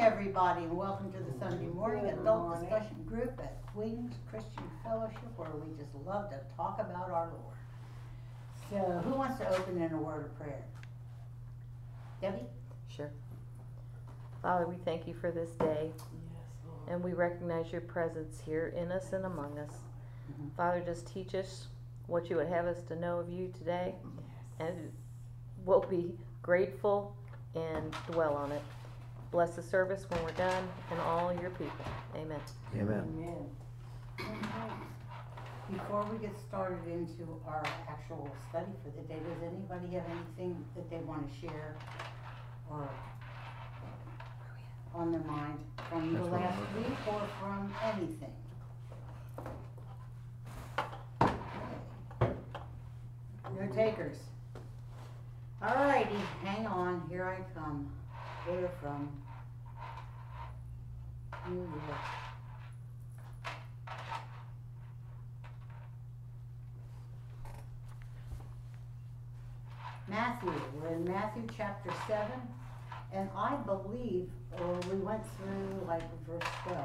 everybody, and welcome to the Sunday morning adult discussion group at Queens Christian Fellowship, where we just love to talk about our Lord. So, who wants to open in a word of prayer? Debbie? Sure. Father, we thank you for this day, and we recognize your presence here in us and among us. Father, just teach us what you would have us to know of you today, and we'll be grateful and dwell on it. Bless the service when we're done and all your people. Amen. Amen. Before we get started into our actual study for the day, does anybody have anything that they want to share or on their mind from the last week or from anything? No takers. Alrighty, hang on, here I come. We're from New York. Matthew, we're in Matthew chapter 7, and I believe, or we went through like verse 12.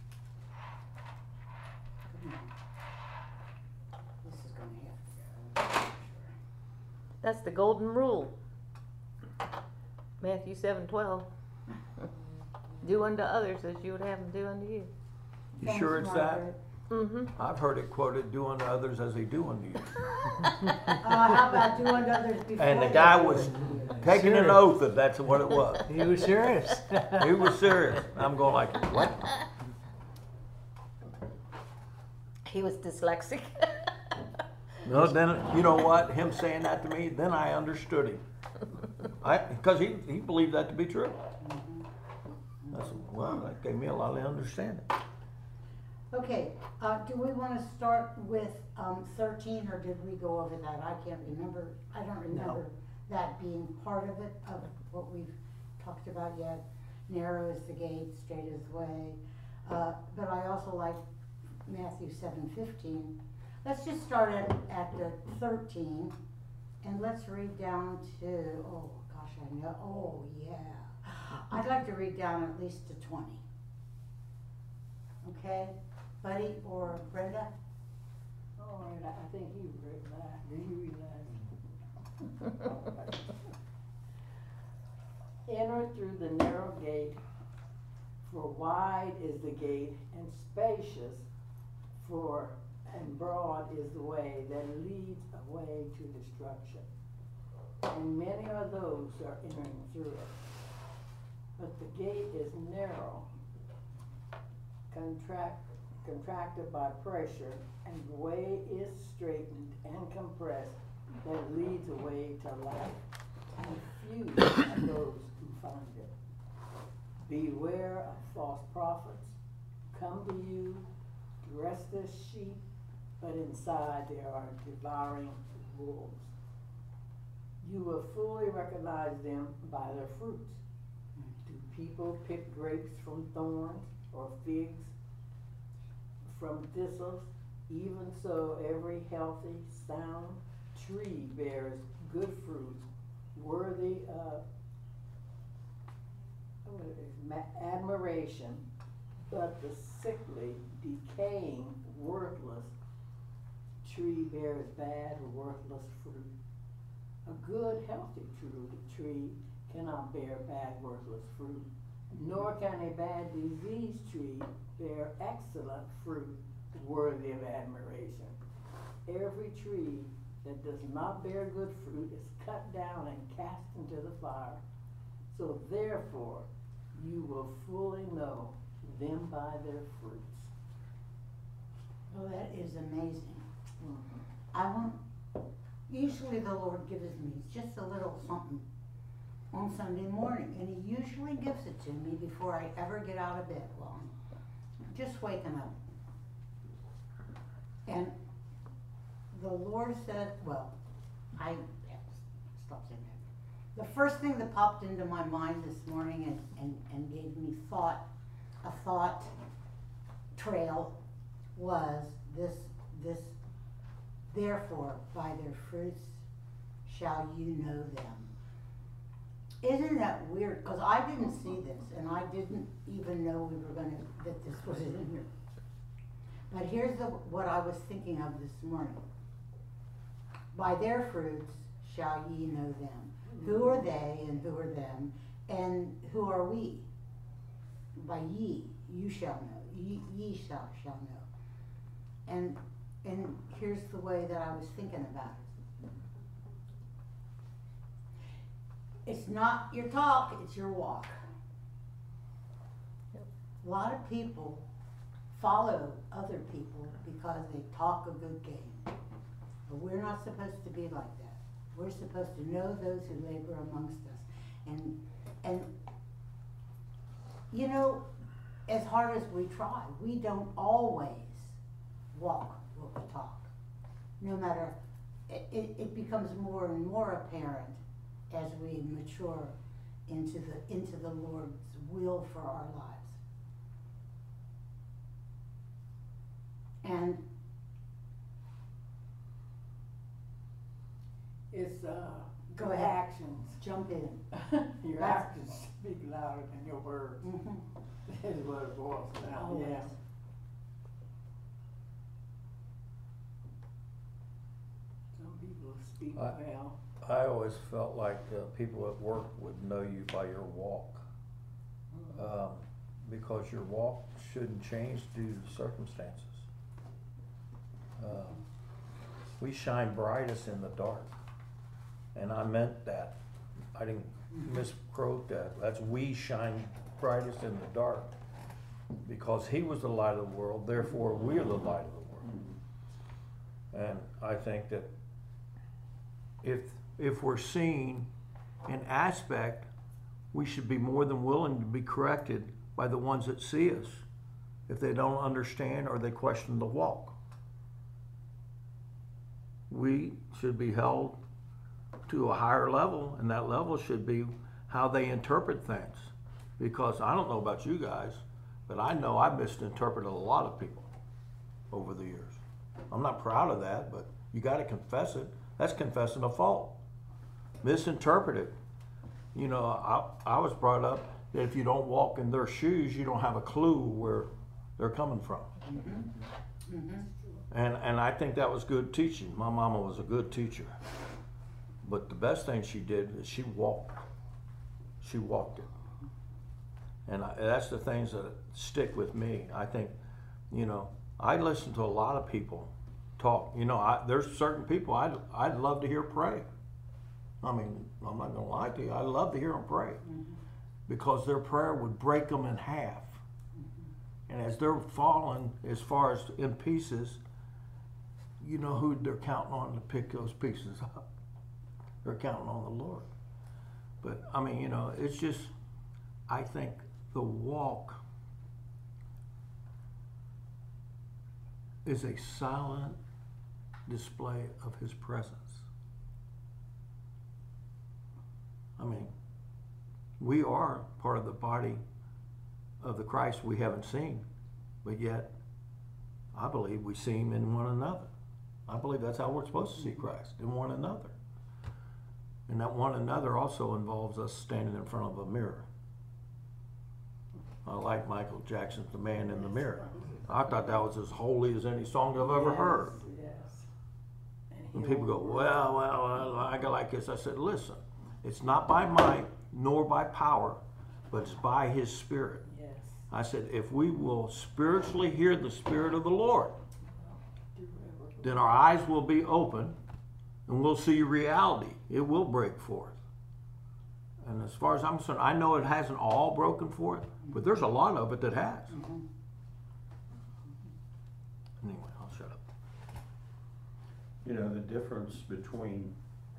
Come on. This is going to have to go. That's the golden rule. Matthew 7:12. Do unto others as you would have them do unto you. You Thanks, sure it's Margaret. that? Mm-hmm. I've heard it quoted, do unto others as they do unto you. How about do unto others before And the they guy do was unto you? taking an oath that that's what it was. He was serious. He was serious. I'm going like, what? He was dyslexic. No, then, you know what? Him saying that to me, then I understood him. Because he believed that to be true. I said, well, that gave me a lot of understanding. Okay, do we want to start with 13, or did we go over that? I can't remember. I don't remember that being part of it, of what we've talked about yet. Narrow is the gate, straight is the way. But I also like Matthew 7:15. Let's just start at the 13, and let's read down to, oh gosh, I know, oh yeah. I'd like to read down at least to 20. Okay? Buddy or Brenda? All right, I think you read that. Did you read that? Enter through the narrow gate, for wide is the gate, and spacious, and broad is the way that leads away to destruction. And many are those who are entering through it. But the gate is narrow, contracted by pressure, and the way is straightened and compressed that leads away to life, and few are those who find it. Beware of false prophets, come to you dressed as sheep, but inside there are devouring wolves. You will fully recognize them by their fruits. Do people pick grapes from thorns or figs from thistles? Even so, every healthy, sound tree bears good fruits, worthy of admiration, but the sickly, decaying, worthless tree bears bad, worthless fruit. A good, healthy tree cannot bear bad, worthless fruit, nor can a bad, diseased tree bear excellent fruit, worthy of admiration. Every tree that does not bear good fruit is cut down and cast into the fire. So therefore, you will fully know them by their fruits. Oh, that is amazing. Usually the Lord gives me just a little something on Sunday morning, and He usually gives it to me before I ever get out of bed. Well, I'm just waking up. And the Lord said, well, stop saying that. The first thing that popped into my mind this morning and gave me a thought trail was this, therefore by their fruits shall you know them. Isn't that weird? Because I didn't see this, and I didn't even know that this was in here. But here's what I was thinking of this morning. By their fruits shall ye know them. Who are they and who are them? And who are we? By ye, you shall know. Ye shall know. And here's the way that I was thinking about it. It's not your talk, it's your walk. Yep. A lot of people follow other people because they talk a good game. But we're not supposed to be like that. We're supposed to know those who labor amongst us. And you know, as hard as we try, we don't always walk what we talk. No matter, it becomes more and more apparent as we mature into the Lord's will for our lives. And It's, Go your ahead. actions. jump in. Your actions speak louder than your words. Mhm. Is what it boils down, Always. yeah. Some people speak well. I always felt like people at work would know you by your walk. Because your walk shouldn't change due to circumstances. We shine brightest in the dark. And I meant that. I didn't misquote that. That's we shine brightest in the dark. Because he was the light of the world, therefore we are the light of the world. And I think that if we're seen in aspect, we should be more than willing to be corrected by the ones that see us if they don't understand or they question the walk. We should be held to a higher level, and that level should be how they interpret things. Because I don't know about you guys, but I know I've misinterpreted a lot of people over the years. I'm not proud of that, but you got to confess it. That's confessing a fault. Misinterpreted. You know, I was brought up that if you don't walk in their shoes, you don't have a clue where they're coming from. And I think that was good teaching. My mama was a good teacher. But the best thing she did is she walked. She walked it. And that's the things that stick with me. I think, you know, I listen to a lot of people talk. You know, there's certain people I'd love to hear pray. I mean, I'm not going to lie to you. I love to hear them pray. Because their prayer would break them in half. And as they're falling, as far as in pieces, you know who they're counting on to pick those pieces up. They're counting on the Lord. But, I mean, you know, it's just, I think the walk is a silent display of his presence. I mean, we are part of the body of the Christ we haven't seen, but yet I believe we see him in one another. I believe that's how we're supposed to see Christ, in one another. And that one another also involves us standing in front of a mirror. I like Michael Jackson's The Man in the Mirror. I thought that was as holy as any song I've ever heard. Yes. And people go, well, I got like this. I said, listen, it's not by might nor by power, but it's by his Spirit. Yes. I said, if we will spiritually hear the Spirit of the Lord, then our eyes will be open and we'll see reality. It will break forth. And as far as I'm concerned, I know it hasn't all broken forth, but there's a lot of it that has. Anyway, I'll shut up. You know, the difference between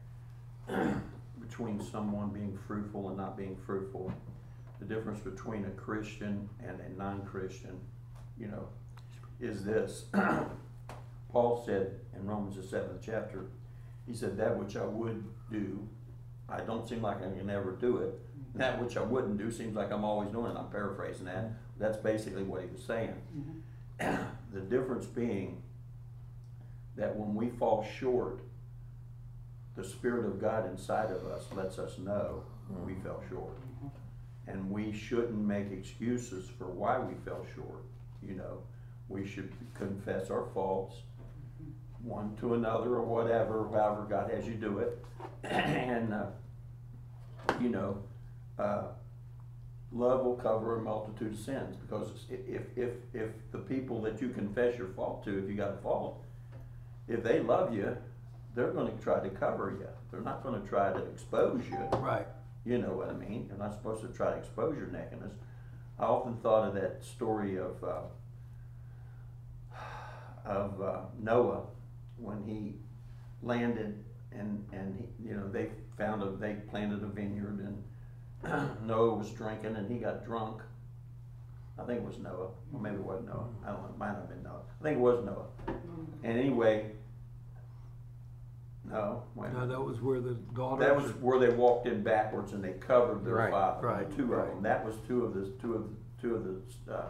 someone being fruitful and not being fruitful, the difference between a Christian and a non-Christian, you know, is this. Paul said in Romans the 7th chapter, he said, that which I would do, I don't seem like I can ever do it. That which I wouldn't do seems like I'm always doing it. I'm paraphrasing that. That's basically what he was saying. The difference being that when we fall short, the Spirit of God inside of us lets us know we fell short. And we shouldn't make excuses for why we fell short. You know, we should confess our faults, one to another or whatever, however God has you do it. And, you know, love will cover a multitude of sins, because if the people that you confess your fault to, if you got a fault, if they love you, they're going to try to cover you. They're not going to try to expose you. Right. You know what I mean? You're not supposed to try to expose your nakedness. I often thought of that story of Noah when he landed and he, you know, they planted a vineyard, and Noah was drinking and he got drunk. I think it was Noah, or maybe it wasn't Noah. I don't know. It might have been Noah. I think it was Noah. And anyway, no, wait. No, that was where the daughter. That was where they walked in backwards and they covered their Right, father. right, Two right. of them. That was two of the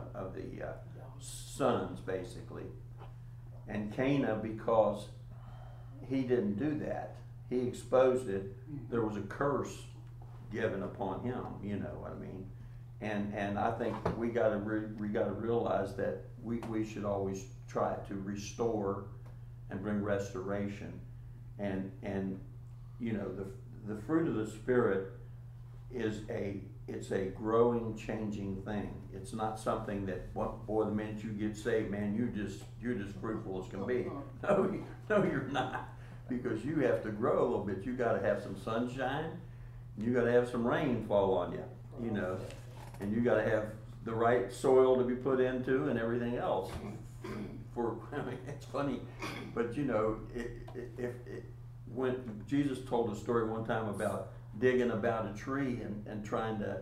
sons, basically. And Cana, because he didn't do that, he exposed it. There was a curse given upon him. You know what I mean? And I think we got to realize that we should always try to restore and bring restoration. And you know, the fruit of the Spirit is it's a growing, changing thing. It's not something that, boy, the minute you get saved, man, you're just fruitful as can be. No, you're not, because you have to grow a little bit. You got to have some sunshine, and you got to have some rain fall on you, you know, and you got to have the right soil to be put into and everything else. I mean, it's funny, but you know, when Jesus told a story one time about digging about a tree and trying to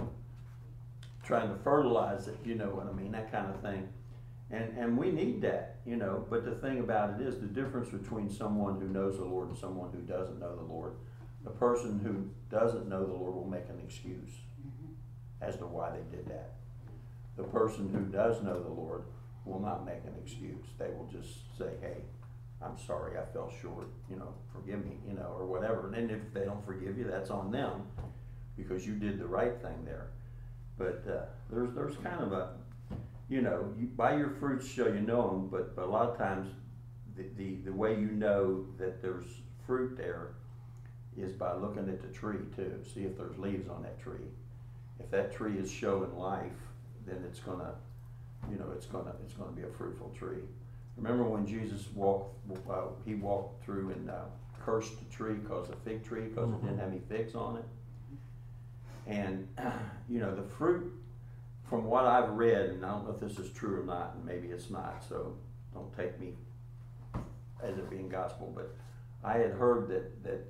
fertilize it, you know what I mean, that kind of thing. And we need that, you know, but the thing about it is the difference between someone who knows the Lord and someone who doesn't know the Lord. The person who doesn't know the Lord will make an excuse as to why they did that. The person who does know the Lord will not make an excuse. They will just say, hey, I'm sorry, I fell short, you know, forgive me, you know, or whatever. And then if they don't forgive you, that's on them, because you did the right thing there. But there's kind of a, you know, by your fruits shall you know them, but a lot of times the way you know that there's fruit there is by looking at the tree too. See if there's leaves on that tree. If that tree is showing life, then it's gonna, you know, it's gonna be a fruitful tree. Remember when Jesus he walked through and cursed the tree, because the fig tree, because it didn't have any figs on it. And you know, the fruit, from what I've read, and I don't know if this is true or not, and maybe it's not, so don't take me as it being gospel, but I had heard that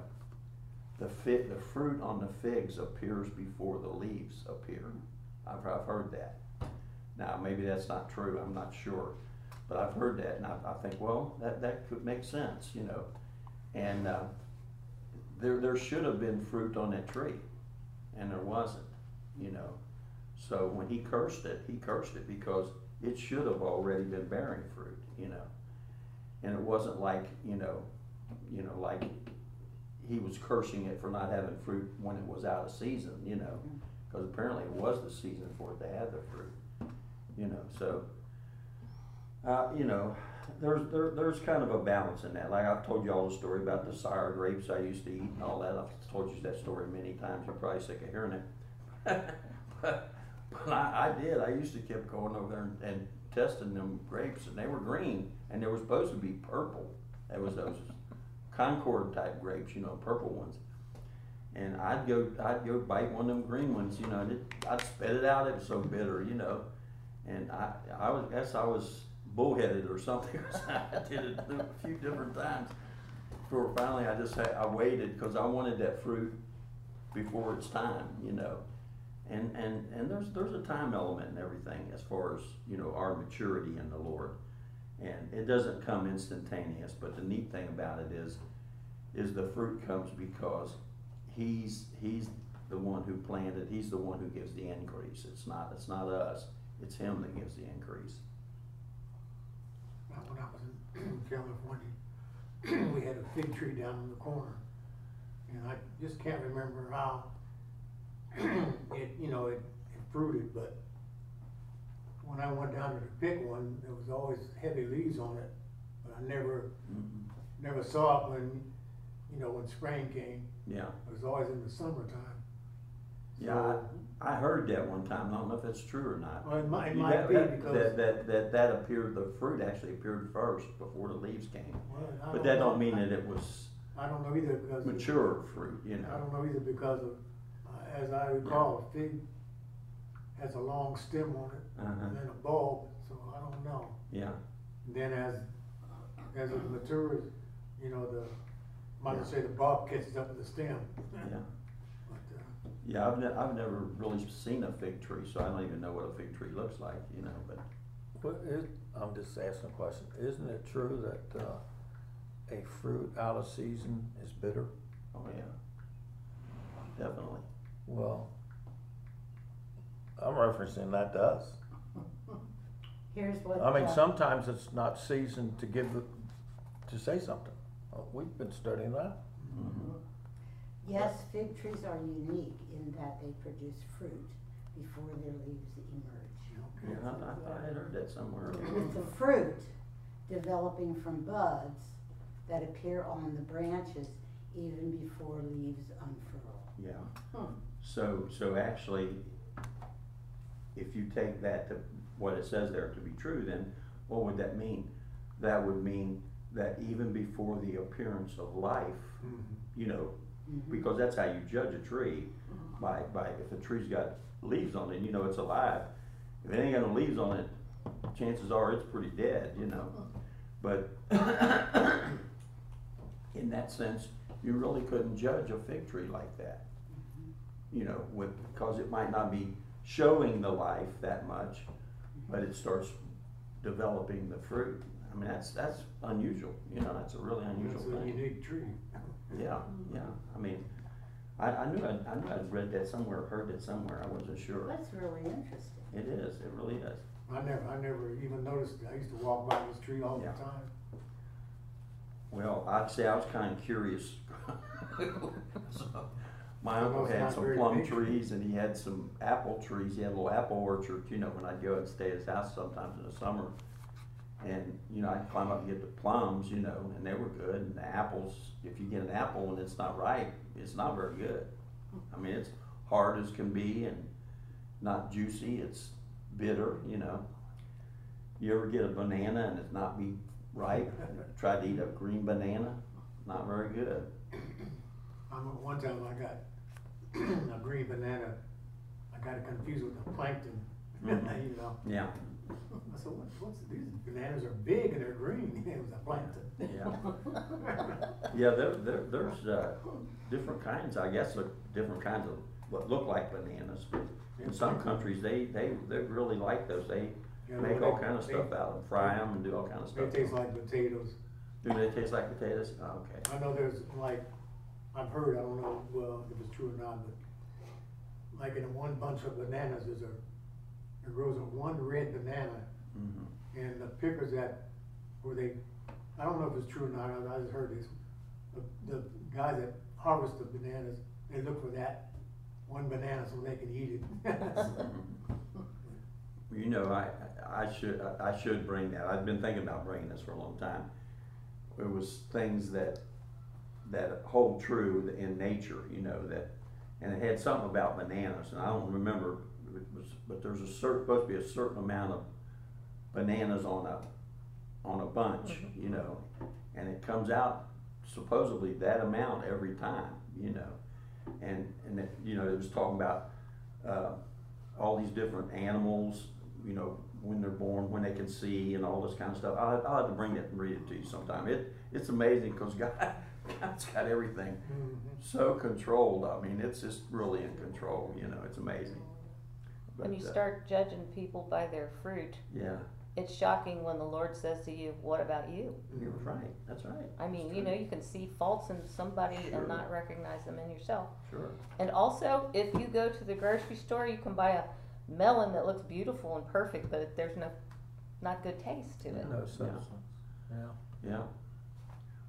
the fruit on the figs appears before the leaves appear. I've heard that. Now maybe that's not true, I'm not sure, but I've heard that, and I think, well, that could make sense, you know. And there should have been fruit on that tree, and there wasn't, you know. So when he cursed it because it should have already been bearing fruit, you know. And it wasn't like, you know, like he was cursing it for not having fruit when it was out of season, you know, because apparently it was the season for it to have the fruit, you know. So, you know, there's kind of a balance in that. Like I've told you all the story about the sour grapes I used to eat and all that. I've told you that story many times. You're probably sick of hearing it. but I did. I used to keep going over there and testing them grapes, and they were green, and they were supposed to be purple. It was those Concord type grapes, you know, purple ones. And I'd go bite one of them green ones, you know, and I'd spit it out. It was so bitter, you know. And I was bullheaded or something. I did it a few different times. Before finally I waited, because I wanted that fruit before it's time, you know. And there's a time element in everything as far as, you know, our maturity in the Lord. And it doesn't come instantaneous, but the neat thing about it is the fruit comes because he's the one who planted, he's the one who gives the increase. It's not us, it's him that gives the increase. When I was in California, we had a fig tree down in the corner, and I just can't remember how it fruited, but when I went down to pick one, there was always heavy leaves on it, but I never saw it when spring came. Yeah, It was always in the summertime. yeah, So, I heard that one time, I don't know if that's true or not. well, it might Yeah, be because, that appeared, the fruit actually appeared first before the leaves came. well, I But that know. don't mean that it was I don't know either because. mature fruit, you I know. don't know either because of, as I recall, a fig has a long stem on it Uh-huh. and then a bulb, so I don't know. Yeah, And then as it matures, might Yeah. say the bulb catches up with the stem. yeah. But, Yeah, I've never really seen a fig tree, so I don't even know what a fig tree looks like, you know, but, I'm just asking a question. Isn't it true that a fruit out of season is bitter? oh yeah. Definitely. Well, I'm referencing that to us. Here's what. I mean, sometimes it's not seasoned to say something. We've been studying that. Mhm. Yes, fig trees are unique in that they produce fruit before their leaves emerge. Yeah, I had heard that somewhere. It's the fruit developing from buds that appear on the branches even before leaves unfurl. Yeah. So actually, if you take that to what it says there to be true, then what would that mean? That would mean that even before the appearance of life, you know, because that's how you judge a tree, by if a tree's got leaves on it, you know it's alive. If it ain't got no leaves on it, chances are it's pretty dead, you know. But in that sense, you really couldn't judge a fig tree like that, you know, because it might not be showing the life that much, but it starts developing the fruit. I mean, that's unusual, you know, that's a really unusual It's a thing. unique tree. Yeah, yeah, I mean, I knew I'd read that somewhere, heard that somewhere, I wasn't sure. That's really interesting. It is, it really is. I never even noticed it. I used to walk by this tree all the Yeah. time. Well, I'd say I was kind of curious. So, my I know uncle it's had not some very plum big. trees and he had some apple trees, he had a little apple orchard, you know, when I'd go and stay at his house sometimes in the summer. And, you know, I'd climb up and get the plums, you know, and they were good, and the apples, if you get an apple and it's not ripe, it's not very good. I mean, it's hard as can be and not juicy, it's bitter, you know. You ever get a banana and it not be ripe? Tried to eat a green banana, not very good. One time I got a green banana, I got it confused with the plankton, Mhm. you know. Yeah, I said, these bananas are big and they're green. It was a plankton. yeah. Yeah, there's different kinds, I guess, different kinds of what look like bananas. In some countries, they really like those. They Yeah, make well, all kind of stuff out of them, fry them and do all kind of They stuff. taste like potatoes. Do they taste like potatoes? Oh, okay. I know there's like, I've heard, I don't know, well, if it's true or not, but like in one bunch of bananas, there grows one red banana, Mhm. and the pickers I don't know if it's true or not, I just heard this, the guys that harvest the bananas, they look for that one banana so they can eat it. You know, I should bring that. I've been thinking about bringing this for a long time. It was things that hold true in nature, you know, and it had something about bananas, and I don't remember, but there's supposed to be a certain amount of bananas on a bunch, you know, and it comes out supposedly that amount every time, you know, and it, you know, it was talking about all these different animals, you know, when they're born, when they can see, and all this kind of stuff. I'll have to bring it and read it to you sometime. It's amazing because God's got everything so controlled. I mean, it's just really in control. You know, it's amazing. When you But, start judging people by their fruit, yeah, it's shocking when the Lord says to you, "What about you?" you're right. That's right. I mean, you know, you can see faults in somebody Sure. and not recognize them in yourself. Sure. And also, if you go to the grocery store, you can buy a melon that looks beautiful and perfect, but there's not good taste to it. No substance. Yeah. Yeah.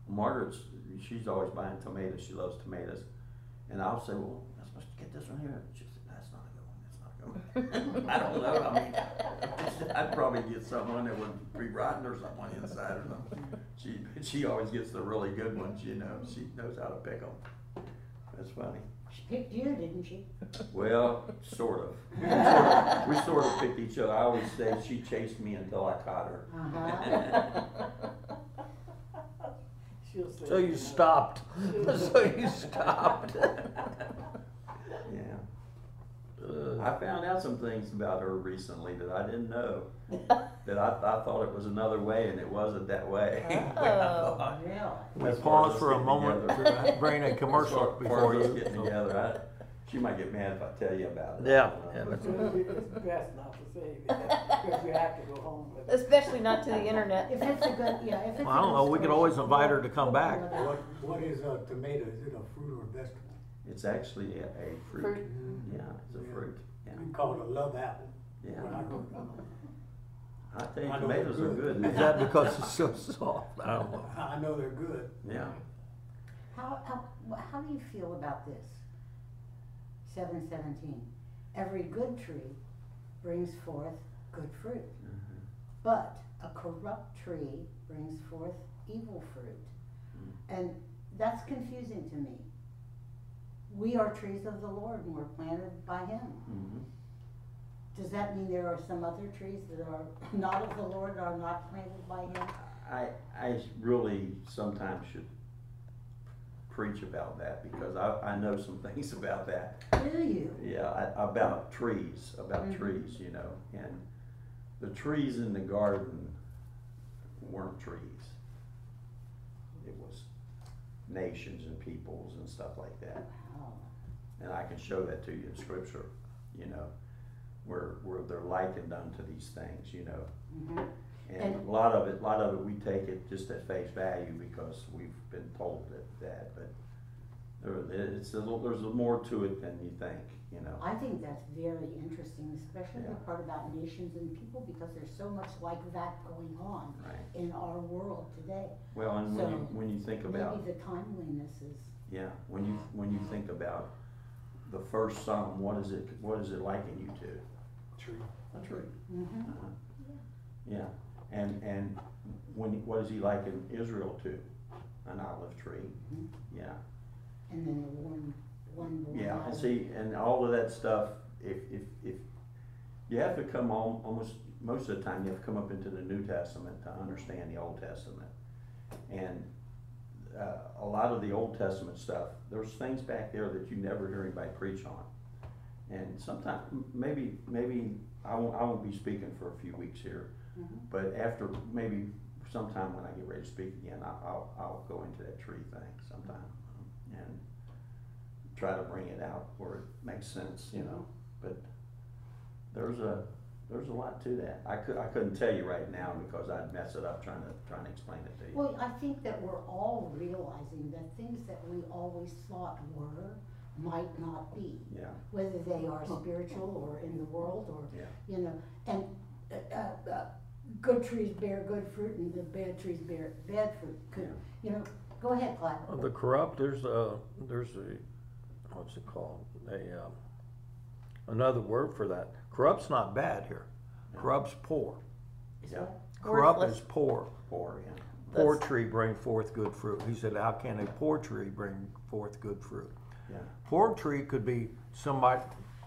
Margaret's, she's always buying tomatoes, she loves tomatoes, and I'll say, well, I'm supposed to get this one here, she said, that's not a good one, that's not a good one. I don't know, I mean, I'd probably get someone that would be rotten or something on the inside or something. She always gets the really good ones, you know, she knows how to pick them. That's funny. She picked you, didn't she? Well, sort of. We sort of picked each other. I always say she chased me until I caught her. Uh-huh. She'll say. So you stopped. So you stopped. Yeah. I found out some things about her recently that I didn't know. That I thought it was another way and it wasn't that way. Oh. Really? We As far as pause us for a getting moment together. to bring a commercial As far before as us you. getting so- together, she might get mad if I tell you about it. Yeah, I yeah, don't know. that's- It's best not to say that, because you have to go home with it. Especially not to the internet. If it's a good, yeah, if it's a Well, I don't good know, we could story, always invite her to come back. What is a tomato? Is it a fruit or a vegetable? It's actually a fruit. Fruit. Yeah, it's a fruit. Yeah. We call it a love apple. Yeah. When I grew up. I think I know tomatoes they're are good. good. Is that because it's so soft? I don't know. I know they're good. Yeah. How do you feel about this? 7:17. Every good tree brings forth good fruit, Mhm. but a corrupt tree brings forth evil fruit. And that's confusing to me. We are trees of the Lord and we're planted by Him. Mhm. Does that mean there are some other trees that are not of the Lord, are not planted by Him? I really sometimes should preach about that because I know some things about that. Do you? Yeah, about trees, Mhm. trees, you know, and the trees in the garden weren't trees. It was nations and peoples and stuff like that. Wow. And I can show that to you in scripture, you know, where they're likened unto these things, you know. Mhm. And a lot of it, we take it just at face value because we've been told that, but there's more to it than you think, you know. I think that's very interesting, especially the Yeah. part about nations and people, because there's so much like that going on Right. in our world today. Well, and So, when you think about, Maybe the timeliness is, yeah, when you think about the first psalm, what is it liken you to? Tree. A tree. mhm. Uh-huh. Yeah, and what does he liken Israel to? An olive tree. Mhm. Yeah. And then the one born Yeah, out and of- see, and all of that stuff, if you have to come on, almost, most of the time, you have to come up into the New Testament to understand the Old Testament. And a lot of the Old Testament stuff, there's things back there that you never hear anybody preach on. And sometimes, maybe I won't be speaking for a few weeks here, Mhm. but after, maybe sometime when I get ready to speak again, I'll go into that tree thing sometime and try to bring it out where it makes sense, you know. But there's a lot to that. I couldn't tell you right now because I'd mess it up trying to explain it to you. Well, I think that we're all realizing that things that we always thought were might not be, Yeah, whether they are spiritual or in the world or, yeah. you know, and good trees bear good fruit and the bad trees bear bad fruit. Could, you know, go ahead, Clyde. The corrupt, there's a, what's it called? Another word for that. Corrupt's not bad here. Corrupt's poor. Is Yeah. that- Corrupt Worthless. is poor. Poor, yeah. Poor That's- tree bring forth good fruit. He said, how can a poor tree bring forth good fruit? Yeah. Poor tree could be somebody,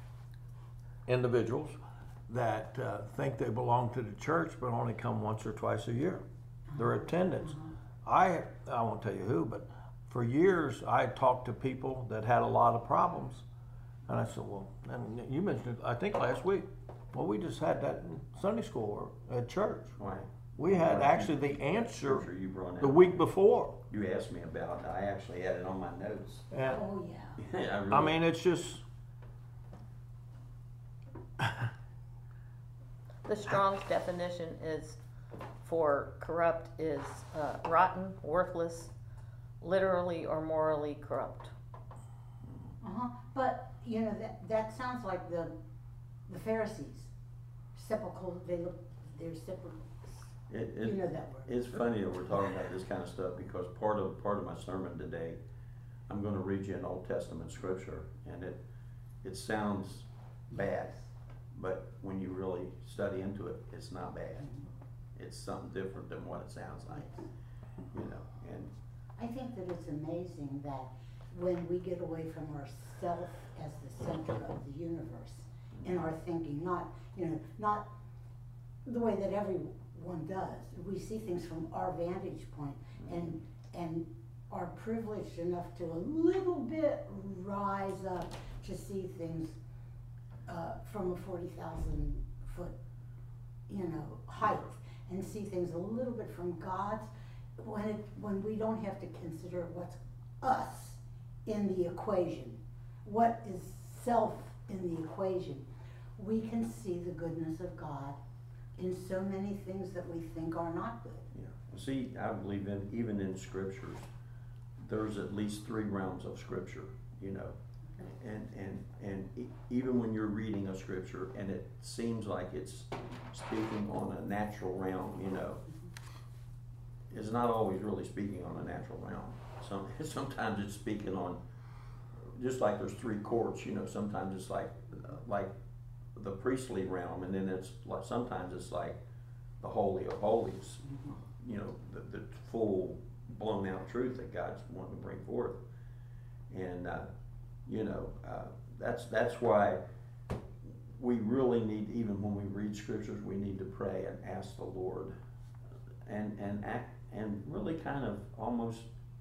individuals that think they belong to the church but only come once or twice a year. Their attendance. I won't tell you who, but for years I talked to people that had a lot of problems. And I said, well, and you mentioned it, I think last week. Well, we just had that in Sunday school or at church. Right. We had actually the answer Scripture you brought the out. week before. You asked me about, I actually had it on my notes. And Oh, yeah. Yeah, I mean, it's just, The Strong's definition is for corrupt is rotten, worthless, literally or morally corrupt. Uh-huh, but, you know, that sounds like the Pharisees. Sepulchral, they're sepulchral. You know that word. It's funny that we're talking about this kind of stuff because part of my sermon today, I'm going to read you an Old Testament scripture, and it sounds bad, but when you really study into it, it's not bad. It's something different than what it sounds like, you know. And I think that it's amazing that when we get away from ourself as the center of the universe in our thinking, not the way that everyone does. We see things from our vantage point and are privileged enough to a little bit rise up to see things from a 40,000 foot, height, and see things a little bit from God's, when we don't have to consider what's us in the equation, what is self in the equation. We can see the goodness of God in so many things that we think are not good. yeah, see, I believe even in scriptures, there's at least 3 realms of scripture, and even when you're reading a scripture and it seems like it's speaking on a natural realm, it's not always really speaking on a natural realm. Sometimes it's speaking on, just like there's 3 courts, sometimes it's like the priestly realm, and then it's like sometimes it's like the Holy of Holies, the full blown out truth that God's wanting to bring forth. And that's why we really need, even when we read scriptures, we need to pray and ask the Lord and act and really kind of almost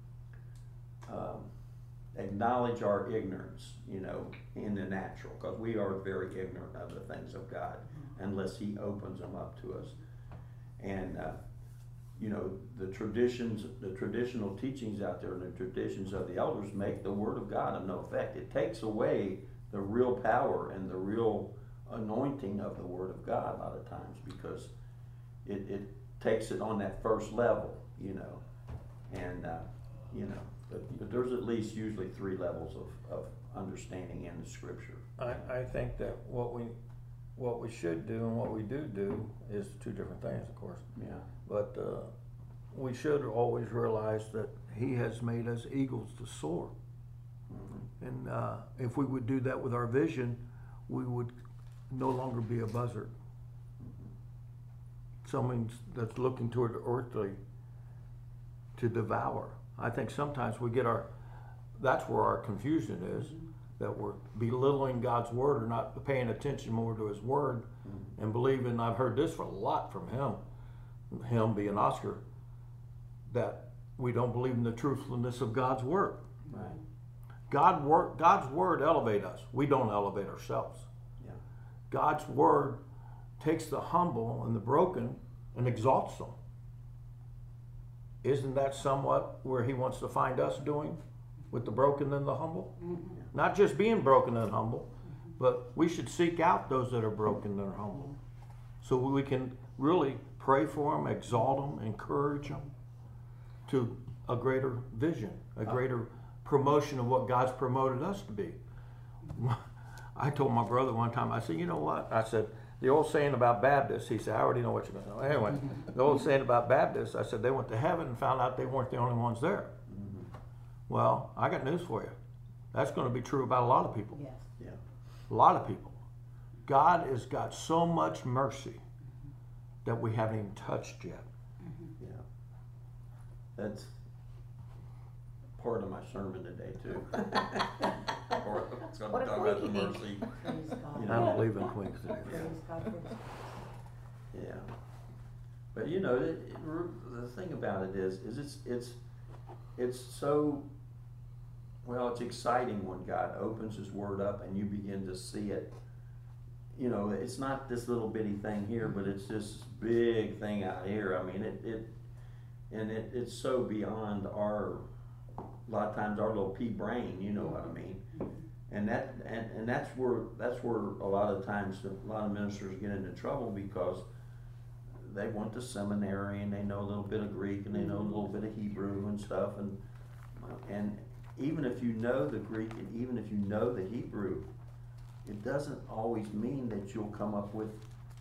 acknowledge our ignorance, in the natural, because we are very ignorant of the things of God unless He opens them up to us. And the traditional teachings out there, and the traditions of the elders make the Word of God of no effect. It takes away the real power and the real anointing of the Word of God a lot of times, because it takes it on that first level, but there's at least usually 3 levels of understanding in the Scripture. I think that what we should do and what we do is 2 different things, of course. Yeah. But we should always realize that He has made us eagles to soar. Mm-hmm. And if we would do that with our vision, we would no longer be a buzzard. Mm-hmm. Someone that's looking toward the earthly to devour. I think sometimes that's where our confusion is, that we're belittling God's Word or not paying attention more to His Word, and believing, I've heard this a lot from him being Oscar, that we don't believe in the truthfulness of God's Word. Right. God's Word elevate us. We don't elevate ourselves. Yeah. God's Word takes the humble and the broken and exalts them. Isn't that somewhat where He wants to find us doing, with the broken and the humble? Mm-hmm. Not just being broken and humble, but we should seek out those that are broken and are humble, so we can really pray for them, exalt them, encourage them to a greater vision, a greater promotion of what God's promoted us to be. I told my brother one time, I said, you know what? I said, the old saying about Baptists, he said, I already know what you're going to know. Anyway, the old saying about Baptists, I said, they went to heaven and found out they weren't the only ones there. Mm-hmm. Well, I got news for you. That's going to be true about a lot of people. Yes. Yeah. A lot of people. God has got so much mercy that we haven't even touched yet. Yeah. That's part of my sermon today too. Or it's going to talk about the mercy. Praise God. I don't believe in quinks. Praise God for this. Yeah. But the thing about it is it's so, well, it's exciting when God opens His Word up and you begin to see it. It's not this little bitty thing here, but it's this big thing out here. I mean, it's so beyond a lot of times our little pea brain, you know what I mean? And that's where a lot of times a lot of ministers get into trouble, because they went to seminary and they know a little bit of Greek and they know a little bit of Hebrew and stuff, and even if you know the Greek and even if you know the Hebrew, it doesn't always mean that you'll come up with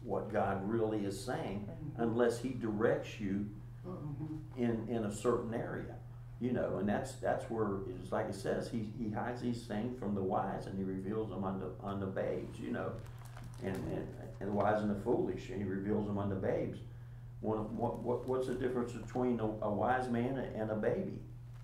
what God really is saying unless He directs you in a certain area. You know, and that's where, it's like it says, he hides these things from the wise and He reveals them unto babes, you know, and the wise and the foolish, and He reveals them unto babes. What's the difference between a wise man and a baby?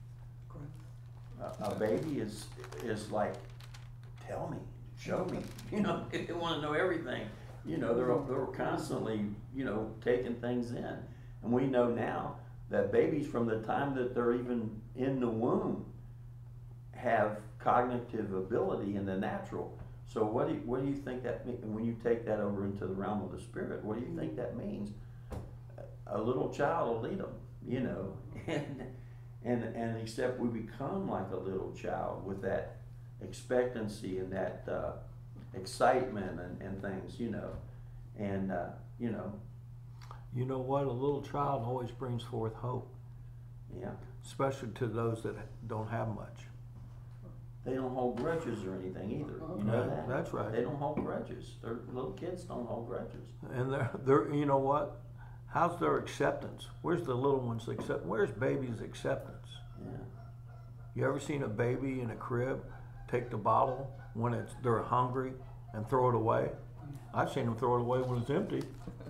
A baby is like, tell me, show me, you know, they want to know everything. You know, they're constantly, you know, taking things in. And we know now that babies, from the time that they're even in the womb, have cognitive ability in the natural. So what do you think that means? When you take that over into the realm of the spirit, what do you think that means? A little child will lead them, you know, and except we become like a little child with that expectancy and that excitement and things, you know, and you know. You know what? A little child always brings forth hope. Yeah. Especially to those that don't have much. They don't hold grudges or anything either. You know that? That's right. They don't hold grudges. Little kids don't hold grudges. And they're you know what? How's their acceptance? Where's the little one's acceptance? Where's baby's acceptance? Yeah. You ever seen a baby in a crib take the bottle when they're hungry and throw it away? I've seen them throw it away when it's empty.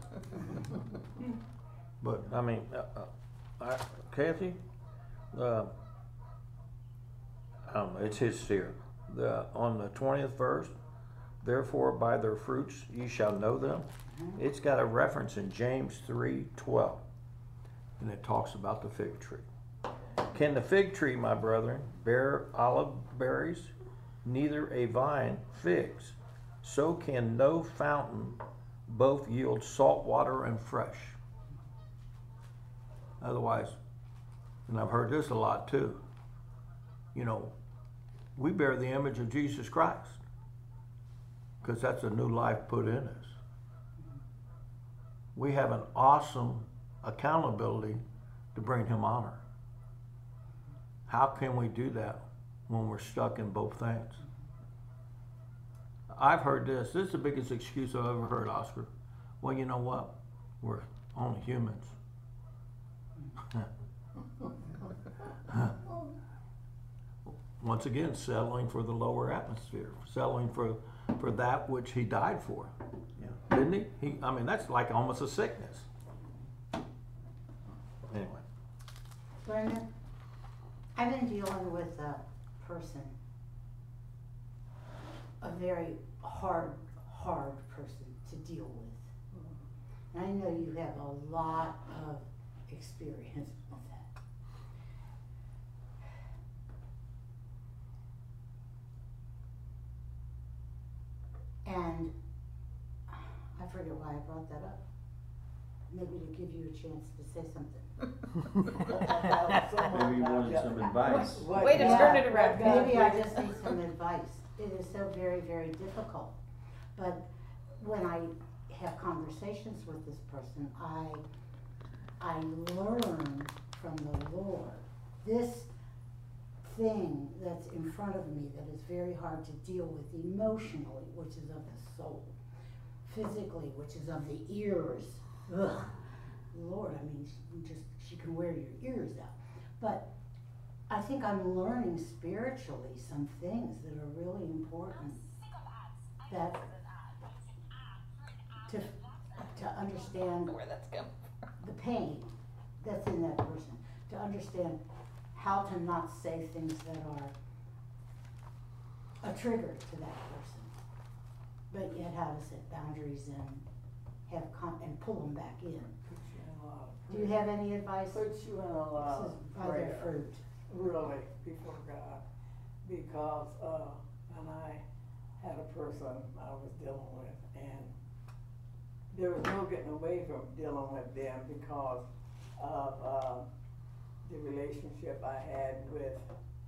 But I mean, Kathy, I don't know, it's his seer. On the 20th verse, therefore by their fruits ye shall know them. It's got a reference in James 3:12, and it talks about the fig tree. Can the fig tree, my brethren, bear olive berries? Neither a vine figs. So can no fountain both yield salt water and fresh. Otherwise, and I've heard this a lot too, you know, we bear the image of Jesus Christ because that's a new life put in us. We have an awesome accountability to bring Him honor. How can we do that when we're stuck in both things? I've heard this. This is the biggest excuse I've ever heard, Oscar. Well, you know what? We're only humans. Once again, settling for the lower atmosphere, settling for that which He died for. Yeah. Didn't he? I mean, that's like almost a sickness. Anyway. Brenda, I've been dealing with a person, a very hard person to deal with. And I know you have a lot of experience with that. And I forget why I brought that up. Maybe to give you a chance to say something. Maybe you wanted some advice. Way to turn it around. Maybe I just need some advice. It is so very, very difficult. But when I have conversations with this person, I learn from the Lord. This thing that's in front of me that is very hard to deal with emotionally, which is of the soul, physically, which is of the ears. Ugh. Lord, I mean, she can wear your ears out. But I think I'm learning spiritually some things that are really important, that to understand Where that's coming from. the pain that's in that person, to understand how to not say things that are a trigger to that person, but yet how to set boundaries and and pull them back in. Do you have any advice? Puts you in a lot This is of by their prayer, fruit. really, before God, because, when I had a person I was dealing with, and there was no getting away from dealing with them because of, the relationship I had with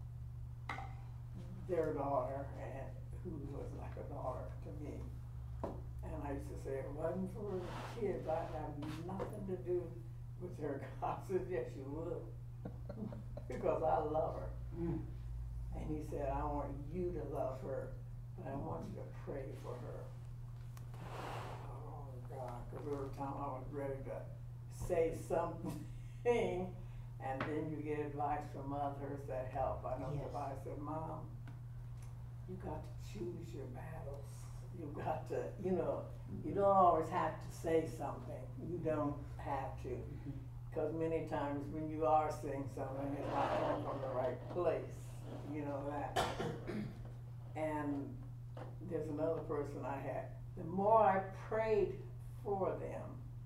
their daughter, and who was like a daughter to me. And I used to say, if it wasn't for the kids, I'd have nothing to do with her. God said, yes, you would. Because I love her. Mm. And He said, I want you to love her, but I want you to pray for her. Oh, God. every time I was ready to say something, and then you get advice from others that help. I know Yes. if I said, Mom, you got to choose your battles. You got to, you know, you don't always have to say something. You don't have to. Because many times when you are saying something, it's not coming from the right place. You know that. And there's another person I had. The more I prayed for them,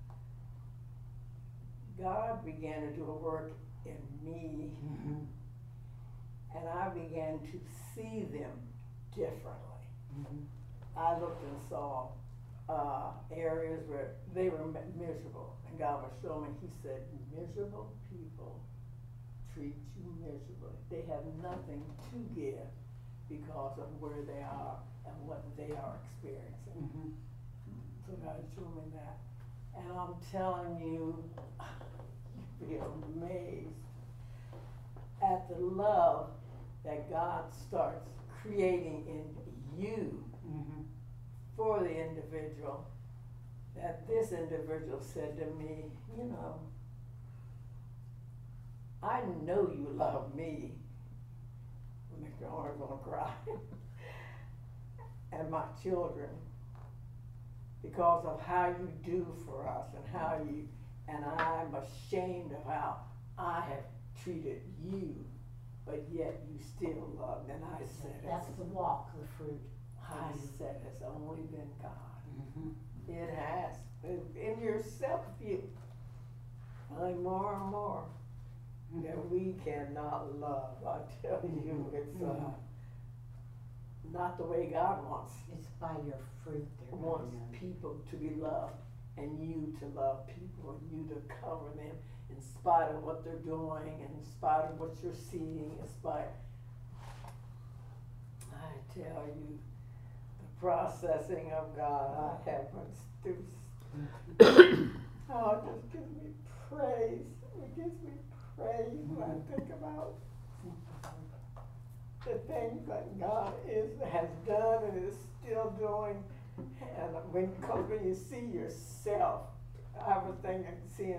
God began to do a work in me, and I began to see them differently. I looked and saw areas where they were miserable, and God was showing me, He said, miserable people treat you miserably. They have nothing to give because of where they are and what they are experiencing. So God showed me that. And I'm telling you, you'd be amazed at the love that God starts creating in you for the individual. That this individual said to me, you know, I know you love me. Make your heart gonna cry. And my children, because of how you do for us and how you, and I'm ashamed of how I have treated you, but yet you still love. And I said, That's the walk, the fruit. I said, it's only been God. It has. In yourself, you find more and more that we cannot love. I tell you, it's not the way God wants. It's by your fruit they're Wants gonna know. people to be loved, and you to love people, and you to cover them in spite of what they're doing, and in spite of what you're seeing, in spite. I tell you, the processing of God, I have through. Oh, it just gives me praise. It gives me praise when I think about the things that God has done and is still doing. And because when you see yourself, I was thinking, seeing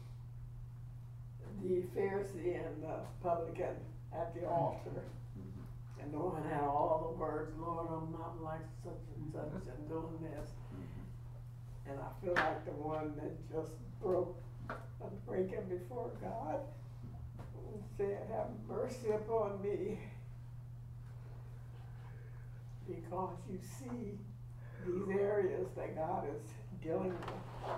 the Pharisee and the publican at the altar. And the one had all the words, Lord, I'm not like such and such and doing this. And I feel like the one that just I'm breaking before God and said, have mercy upon me. Because you see these areas that God is dealing with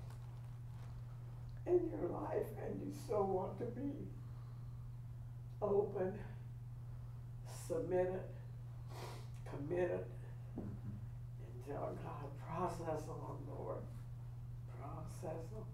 in your life, and you so want to be open, submitted, committed, and tell God, process them, Lord. Process them.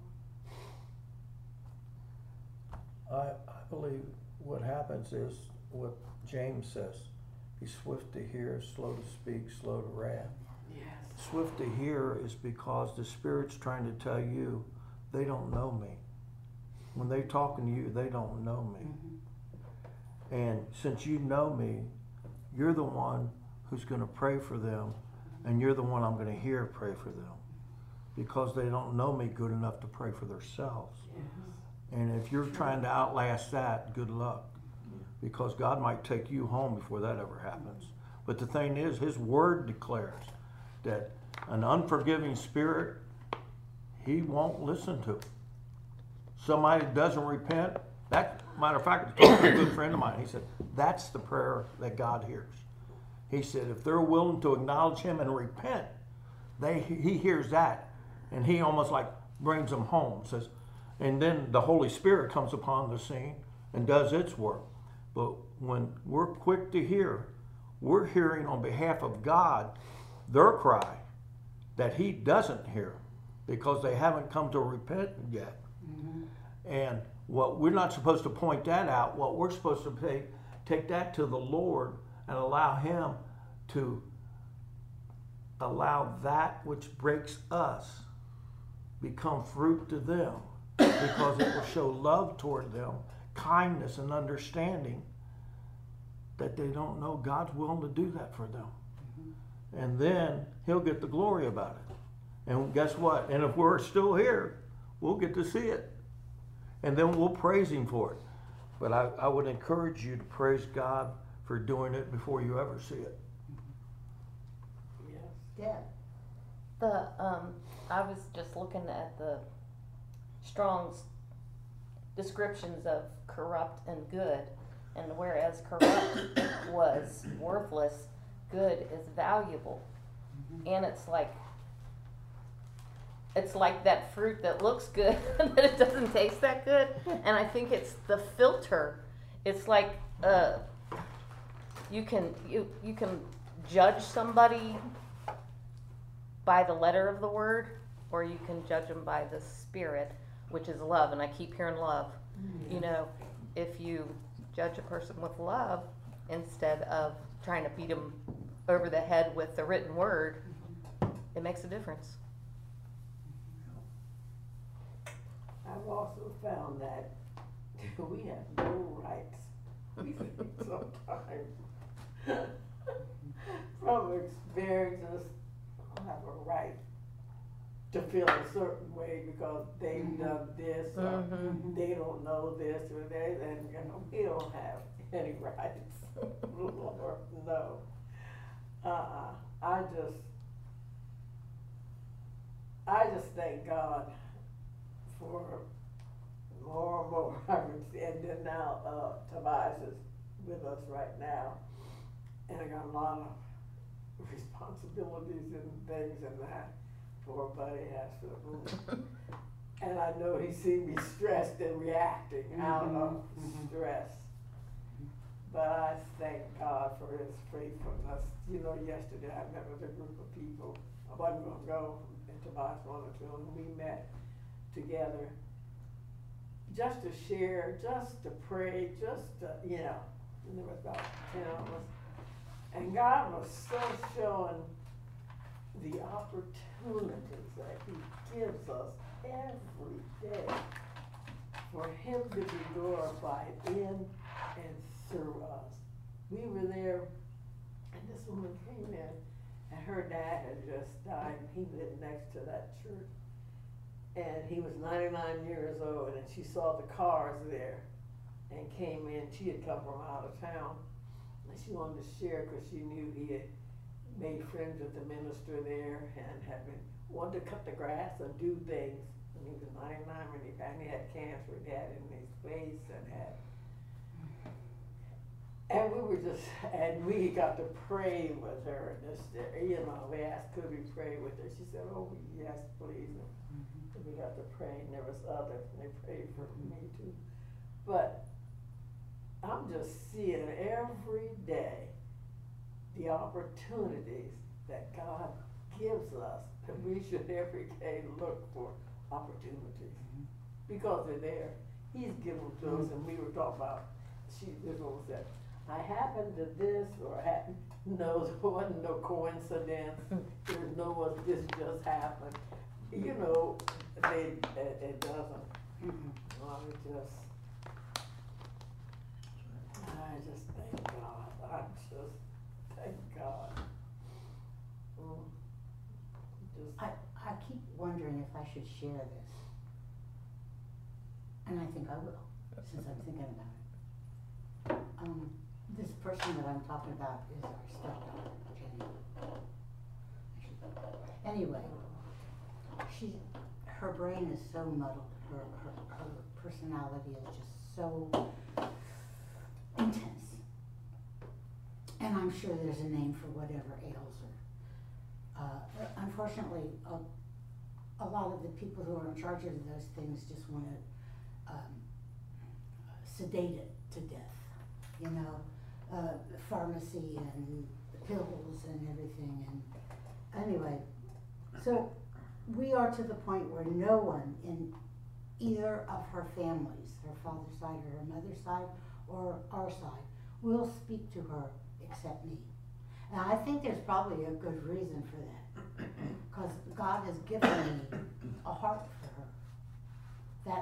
I believe what happens is what James says. Be swift to hear, slow to speak, slow to wrath. Yes. Swift to hear is because the Spirit's trying to tell you they don't know me. When they're talking to you, they don't know me. And since you know me, you're the one who's going to pray for them, and you're the one I'm going to hear pray for them, because they don't know me good enough to pray for themselves. Yes. And if you're trying to outlast that, good luck, because God might take you home before that ever happens. But the thing is, His Word declares that an unforgiving spirit, He won't listen to. Somebody that doesn't repent, that, matter of fact, a good friend of mine, he said, that's the prayer that God hears. He said, if they're willing to acknowledge Him and repent, He hears that, and He almost like brings them home. Says, and then the Holy Spirit comes upon the scene and does its work. But when we're quick to hear, we're hearing on behalf of God their cry that He doesn't hear because they haven't come to repent yet. And what we're not supposed to point that out. What we're supposed to take that to the Lord and allow Him to allow that which breaks us become fruit to them, because it will show love toward them, kindness and understanding, that they don't know God's willing to do that for them. And then He'll get the glory about it. And guess what? And if we're still here, we'll get to see it. And then we'll praise Him for it. But I would encourage you to praise God for doing it before you ever see it. Yes. Deb? I was just looking at the Strong's descriptions of corrupt and good, and whereas corrupt was worthless, good is valuable. And it's like that fruit that looks good but it doesn't taste that good. And I think it's the filter. It's like you can judge somebody by the letter of the word, or you can judge them by the spirit, which is love. And I keep hearing love. You know, if you judge a person with love instead of trying to beat them over the head with the written word, it makes a difference. I've also found that we have no rights. We think sometimes, from experiences, I have a right to feel a certain way because they've done this, or they don't know this, or they, and you know, we don't have any rights. Lord, no. I just thank God for more and more, and then now Tobias is with us right now, and I got a lot of responsibilities and things and that. Poor buddy has to. And I know he sees me stressed and reacting out of stress. But I thank God for His faithfulness. You know, yesterday I met with a group of people. I wasn't going to go, and Tobias wanted to, and we met together just to share, just to pray, just to, you know, and there was about 10 of us. And God was so showing the opportunities that He gives us every day for Him to be glorified in and through us. We were there, and this woman came in, and her dad had just died. He lived next to that church. And he was 99 years old, and she saw the cars there and came in. She had come from out of town, and she wanted to share because she knew he had made friends with the minister there and had been wanted to cut the grass and do things. And he was 99 when he died. He had cancer. He had it in his face and we got to pray with her. And you know, we asked, could we pray with her? She said, oh, yes, please. And we got to pray, and there was others, and they prayed for me too. But I'm just seeing every day the opportunities that God gives us, that we should every day look for opportunities because they're there. He's given them to us, and we were talking about. This one said, "I happened to this, or happened." No, it wasn't no coincidence. There was no one. This just happened. You know, it doesn't. I just thank God. I just thank God. I keep wondering if I should share this. And I think I will, since I'm thinking about it. This person that I'm talking about is our stepdaughter, Jenny. Anyway, her brain is so muddled. Her personality is just so intense. And I'm sure there's a name for whatever ails her. Unfortunately, a lot of the people who are in charge of those things just want to sedate it to death. You know, the pharmacy and the pills and everything. And anyway, so we are to the point where no one in either of her families, her father's side or her mother's side or our side, will speak to her except me. And I think there's probably a good reason for that, because God has given me a heart for her, that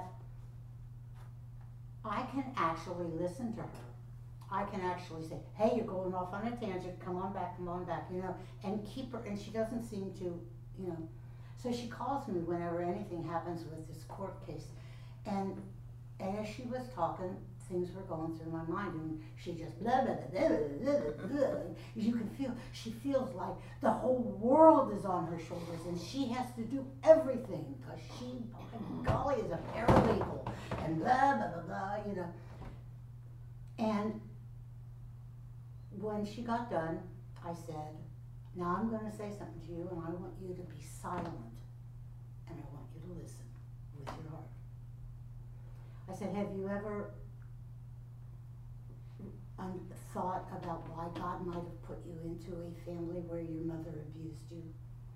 I can actually listen to her. I can actually say, hey, you're going off on a tangent, come on back, you know, and keep her, and she doesn't seem to, you know, So she calls me whenever anything happens with this court case. And as she was talking, things were going through my mind, and she just blah, blah, blah, blah, blah, blah, blah. You can feel, she feels like the whole world is on her shoulders, and she has to do everything, because she, golly, is a paralegal, and blah, blah, blah, blah, you know. And when she got done, I said, now I'm going to say something to you, and I want you to be silent, and I want you to listen with your heart. I said, have you ever thought about why God might have put you into a family where your mother abused you?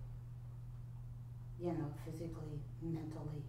You know, physically, mentally.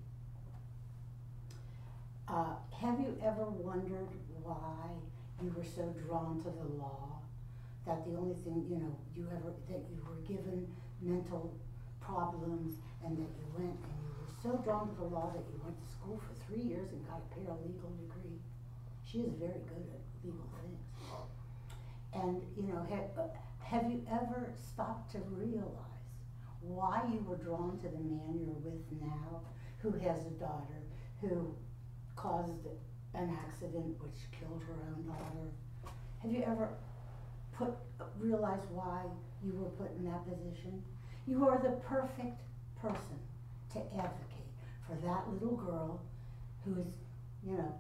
Have you ever wondered why you were so drawn to the law? That the only thing, you know, that you were given mental problems, and that you went and you were so drawn to the law that you went to school for 3 years and got a paralegal degree. She is very good at legal things. And, you know, have you ever stopped to realize why you were drawn to the man you're with now, who has a daughter, who caused an accident which killed her own daughter? Have you ever realize why you were put in that position? You are the perfect person to advocate for that little girl who is, you know,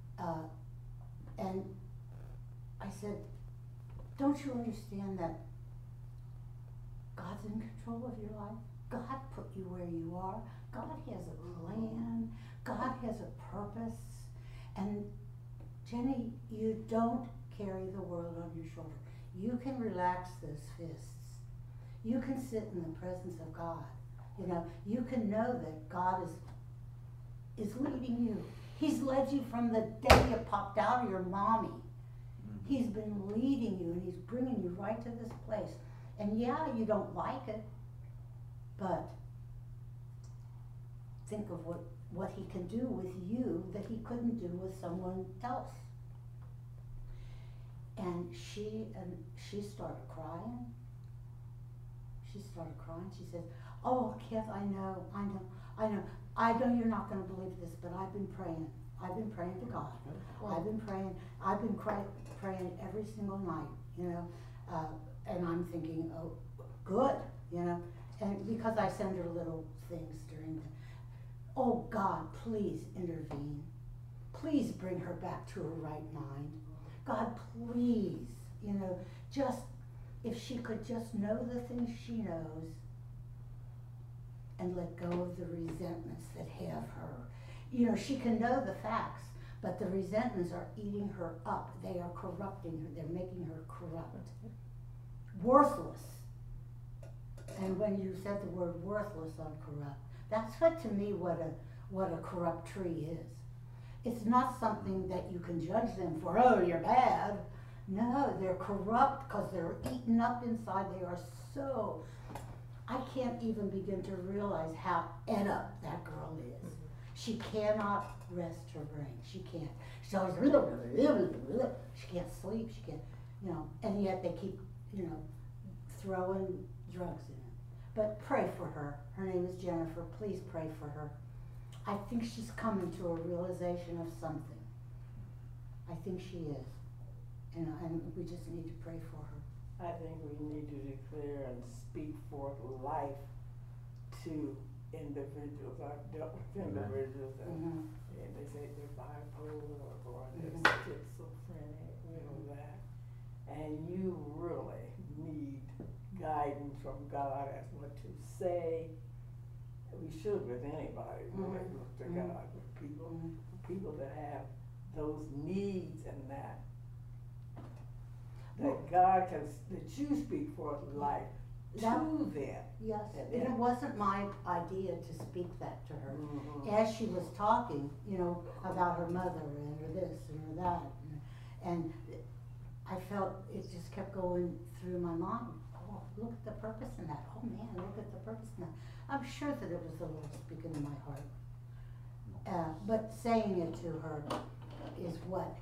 and I said, don't you understand that God's in control of your life? God put you where you are. God has a plan. God has a purpose. And Jenny, you don't carry the world on your shoulder. You can relax those fists. You can sit in the presence of God. You know, you can know that God is leading you. He's led you from the day you popped out of your mommy. He's been leading you, and he's bringing you right to this place. And yeah, you don't like it, but think of what he can do with you that he couldn't do with someone else. And she started crying. She started crying. She said, oh, Kath, I know you're not going to believe this, but I've been praying. I've been praying to God. I've been praying every single night, you know, and I'm thinking, oh, good, you know, and because I send her little things during the, oh God, please intervene. Please bring her back to her right mind. God, please, you know, just, if she could just know the things she knows and let go of the resentments that have her. You know, she can know the facts, but the resentments are eating her up. They are corrupting her. They're making her corrupt. Worthless. And when you said the word worthless on corrupt, that's what, to me, what a corrupt tree is. It's not something that you can judge them for, oh, you're bad. No, they're corrupt because they're eaten up inside. They are so, I can't even begin to realize how ed up that girl is. She cannot rest her brain. She can't. She's always, she can't sleep. She can't, you know, and yet they keep, you know, throwing drugs in it. But pray for her. Her name is Jennifer. Please pray for her. I think she's coming to a realization of something. I think she is. And we just need to pray for her. I think we need to declare and speak forth life to individuals. I've dealt with individuals and they say they're bipolar or they're schizophrenic, you know that. And you really need guidance from God as what to say. We should with anybody, really look to God with people that have those needs and that God can, that you speak forth life to them. Yes, and it wasn't my idea to speak that to her. As she was talking, you know, about her mother and her this and her that, and I felt it just kept going through my mind. Oh, look at the purpose in that. Oh man, look at the purpose in that. I'm sure that it was the Lord speaking in my heart. But saying it to her is what,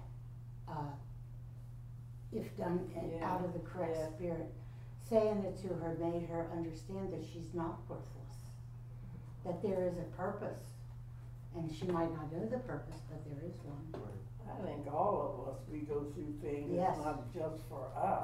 if done out of the correct spirit, saying it to her made her understand that she's not worthless. that there is a purpose. And she might not know the purpose, but there is one. I think all of us, we go through things, Yes. it's not just for us.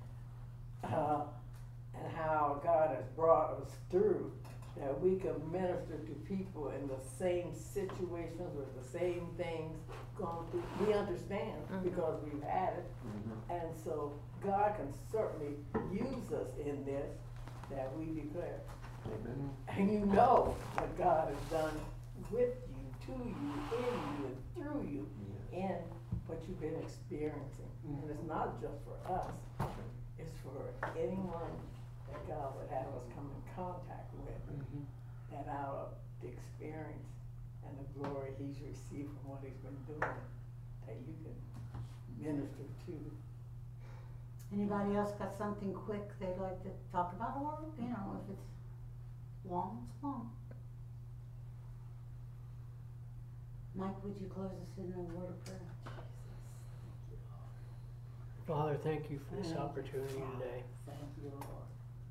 And how God has brought us through, that we can minister to people in the same situations with the same things going through. We understand because we've had it. And so God can certainly use us in this, that we declare. Amen. And you know what God has done with you, to you, in you, and through you, in what you've been experiencing. And it's not just for us, it's for anyone that God would have us come in contact with, that out of the experience and the glory He's received from what He's been doing, that you can minister to. Anybody else got something quick they'd like to talk about, or, you know, if it's long, it's long. Mike, would you close us in a word of prayer? Father, thank you for this Thank you, opportunity Father. today. Thank you, Lord.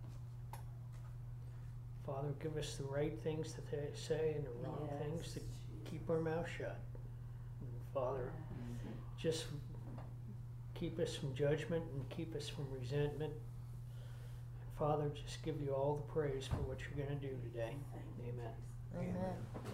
Father, give us the right things to say and the wrong things to keep our mouth shut. And Father, just keep us from judgment and keep us from resentment. And Father, just give you all the praise for what you're going to do today. Amen. Amen.